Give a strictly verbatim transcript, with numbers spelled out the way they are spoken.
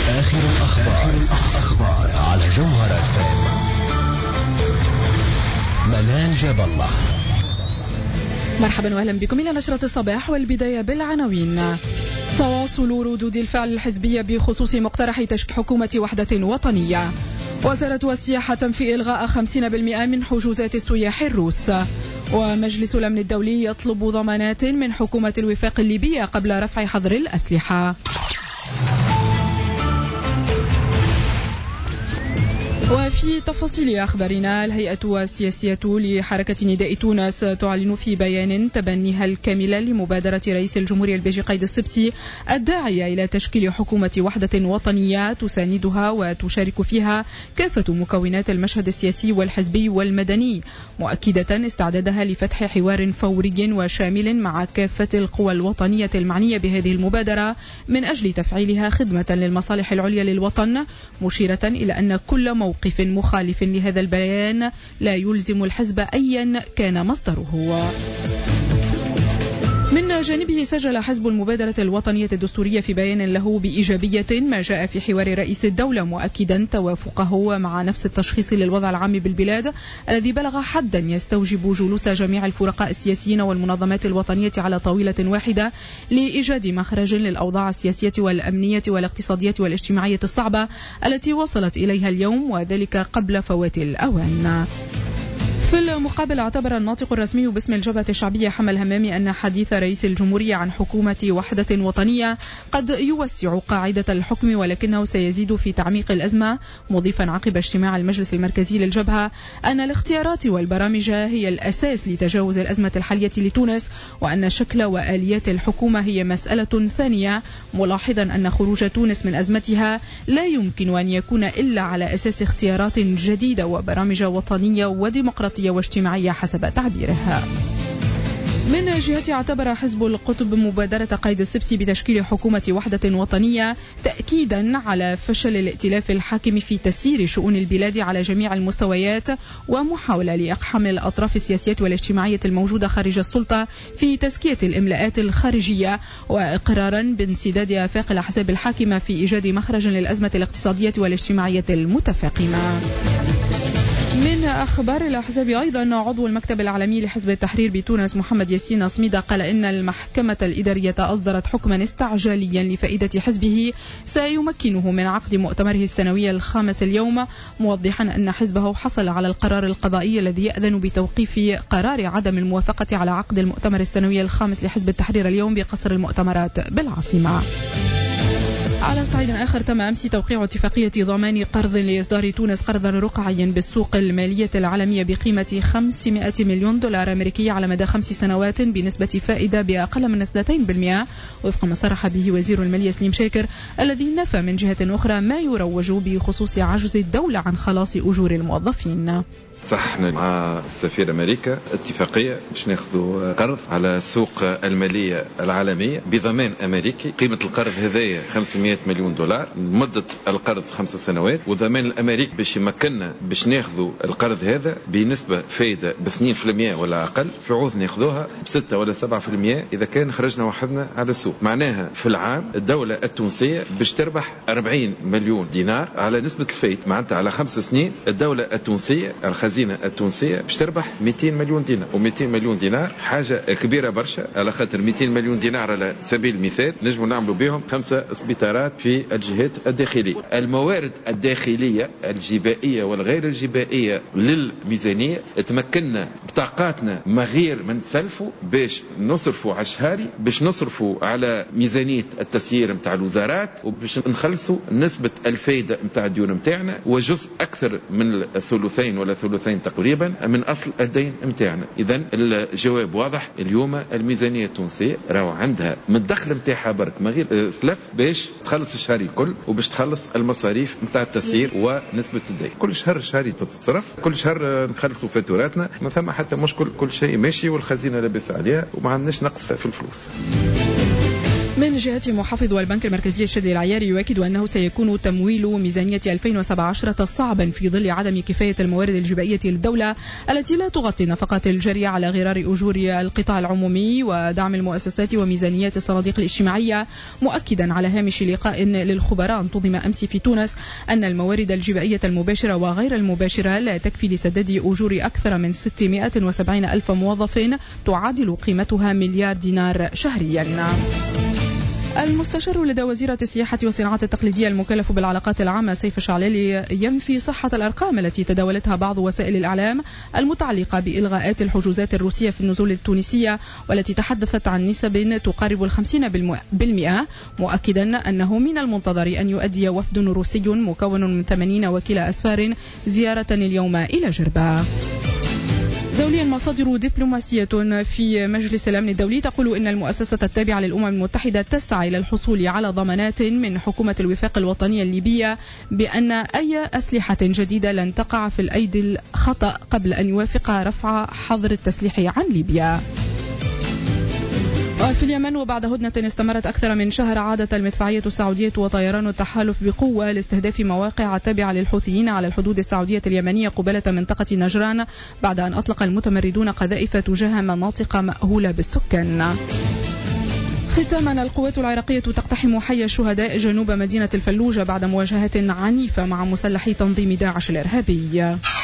آخر الأخبار, الأخبار على جوهرة اف ام. منال جاب الله. مرحبا واهلا بكم إلى نشرة الصباح، والبداية بالعناوين. تواصل ردود الفعل الحزبية بخصوص مقترح تشكيل حكومة وحدة وطنية. وزارة السياحة تنفي إلغاء خمسين بالمئة من حجوزات السياح الروس. ومجلس الأمن الدولي يطلب ضمانات من حكومة الوفاق الليبية قبل رفع حظر الأسلحة. وفي تفاصيل أخبارنا، الهيئة السياسية لحركة نداء تونس تعلن في بيان تبنيها الكامل لمبادرة رئيس الجمهورية البيجي قايد السبسي الداعية إلى تشكيل حكومة وحدة وطنية تساندها وتشارك فيها كافة مكونات المشهد السياسي والحزبي والمدني، مؤكدة استعدادها لفتح حوار فوري وشامل مع كافة القوى الوطنية المعنية بهذه المبادرة من أجل تفعيلها خدمة للمصالح العليا للوطن، مشيرة إلى أن كل موقف موقف مخالف لهذا البيان لا يلزم الحزب أيا كان مصدره. من جانبه سجل حزب المبادرة الوطنية الدستورية في بيان له بإيجابية ما جاء في حوار رئيس الدولة، مؤكدا توافقه مع نفس التشخيص للوضع العام بالبلاد الذي بلغ حدا يستوجب جلوس جميع الفرقاء السياسيين والمنظمات الوطنية على طاولة واحدة لإيجاد مخرج للأوضاع السياسية والأمنية والاقتصادية والاجتماعية الصعبة التي وصلت إليها اليوم، وذلك قبل فوات الأوان. في المقابل، اعتبر الناطق الرسمي باسم الجبهة الشعبية حمد الهمامي أن حديث رئيس الجمهورية عن حكومة وحدة وطنية قد يوسع قاعدة الحكم ولكنه سيزيد في تعميق الأزمة، مضيفا عقب اجتماع المجلس المركزي للجبهة أن الاختيارات والبرامج هي الأساس لتجاوز الأزمة الحالية لتونس، وأن شكل وآليات الحكومة هي مسألة ثانية، ملاحظا أن خروج تونس من أزمتها لا يمكن أن يكون إلا على أساس اختيارات جديدة وبرامج وطنية وديمقراطية واجتماعية حسب تعبيرها. من جهة، اعتبر حزب القطب مبادرة قايد السبسي بتشكيل حكومة وحدة وطنية تأكيدا على فشل الائتلاف الحاكم في تسيير شؤون البلاد على جميع المستويات، ومحاولة لإقحام الأطراف السياسية والاجتماعية الموجودة خارج السلطة في تزكية الإملاءات الخارجية، وإقرارا بانسداد آفاق الأحزاب الحاكمة في إيجاد مخرج للأزمة الاقتصادية والاجتماعية المتفاقمة. من أخبار الأحزاب أيضا، عضو المكتب العالمي لحزب التحرير بتونس محمد ياسين صميدة قال إن المحكمة الإدارية أصدرت حكما استعجاليا لفائدة حزبه سيمكنه من عقد مؤتمره السنوي الخامس اليوم، موضحا أن حزبه حصل على القرار القضائي الذي يأذن بتوقيف قرار عدم الموافقة على عقد المؤتمر السنوي الخامس لحزب التحرير اليوم بقصر المؤتمرات بالعاصمة. على صعيد آخر، تم أمس توقيع اتفاقية ضمان قرض لإصدار تونس قرضا رقعيا بالسوق المالية العالمية بقيمة خمسمائة مليون دولار أمريكي على مدى خمس سنوات بنسبة فائدة بأقل من اثنين بالمئة، وفق ما صرح به وزير المالية سليم شاكر، الذي نفى من جهة أخرى ما يروج بخصوص عجز الدولة عن خلاص أجور الموظفين. صحنا مع السفير أمريكا اتفاقية باش ناخذوا قرض على السوق المالية العالمية بضمان أمريكي، قيمة القرض هذايا خمسمائة مليون دولار، مدة القرض خمس سنوات، وضمان الأمريكي باش يمكننا باش ناخذوا القرض هذا بنسبة فايدة باثنين في المئة ولا أقل، في عوض ناخذوها بستة ولا سبعة في المئة إذا كان خرجنا وحدنا على السوق. معناها في العام الدولة التونسية باش تربح أربعين مليون دينار على نسبة الفايدة، معناتها على خمس سنين الدولة التونسية الخزينة التونسية باش تربح مئتين مليون دينار، و200 مليون دينار حاجة كبيرة برشا، على خاطر مئتين مليون دينار على سبيل المثال نجموا نعملوا بهم خمسة سبيطارات في الجهات الداخلية. الموارد الداخلية الجبائية والغير الجبائية للميزانية تمكننا بطاقاتنا ما غير من تسلفوا باش نصرفوا عشهاري، باش نصرفوا على ميزانية التسيير متاع الوزارات، وباش نخلصوا نسبة الفايدة متاع الديون متاعنا، وجزء أكثر من الثلثين ولا ثلثين تقريبا من أصل الدين متاعنا. إذن الجواب واضح، اليوم الميزانية التونسية راهو عندها من الدخل متاعها برك ما غير سلف باش تخلص الشهري الكل، وباش تخلص المصاريف متاع التسيير ونسبة الدين. كل شهر شهري تتصرف، كل شهر نخلصوا فاتوراتنا، ما ثم حتى مشكل، كل شيء ماشي والخزينة لاباس عليها وما عندناش نقص في الفلوس. من جهة محافظ البنك المركزي الشادي العياري يؤكد أنه سيكون تمويل ميزانية ألفين وسبعة عشر صعبا في ظل عدم كفاية الموارد الجبائية للدولة التي لا تغطي النفقات الجارية على غرار أجور القطاع العمومي ودعم المؤسسات وميزانيات الصناديق الاجتماعية، مؤكدا على هامش لقاء للخبراء انتظم أمس في تونس أن الموارد الجبائية المباشرة وغير المباشرة لا تكفي لسداد أجور أكثر من ستمائة وسبعين ألف موظف تعادل قيمتها مليار دينار شهريا. المستشار لدى وزيرة السياحة والصناعات التقليدية المكلف بالعلاقات العامة سيف الشعلالي ينفي صحة الأرقام التي تداولتها بعض وسائل الإعلام المتعلقة بإلغاءات الحجوزات الروسية في النزول التونسية، والتي تحدثت عن نسب تقارب الخمسين بالمئة، مؤكدا أنه من المنتظر أن يؤدي وفد روسي مكون من ثمانين وكيل أسفار زيارة اليوم إلى جربة. دوليا، مصادر دبلوماسية في مجلس الأمن الدولي تقول إن المؤسسة التابعة للأمم المتحدة تسعى إلى الحصول على ضمانات من حكومة الوفاق الوطنية الليبية بأن أي أسلحة جديدة لن تقع في الأيدي الخطأ قبل أن يوافق رفع حظر التسليح عن ليبيا. في اليمن، وبعد هدنة استمرت أكثر من شهر، عادت المدفعية السعودية وطيران التحالف بقوة لاستهداف مواقع تابعة للحوثيين على الحدود السعودية اليمنية قبالة منطقة نجران، بعد أن أطلق المتمردون قذائف تجاه مناطق مأهولة بالسكان. ختاما، القوات العراقية تقتحم حي الشهداء جنوب مدينة الفلوجة بعد مواجهة عنيفة مع مسلحي تنظيم داعش الإرهابي.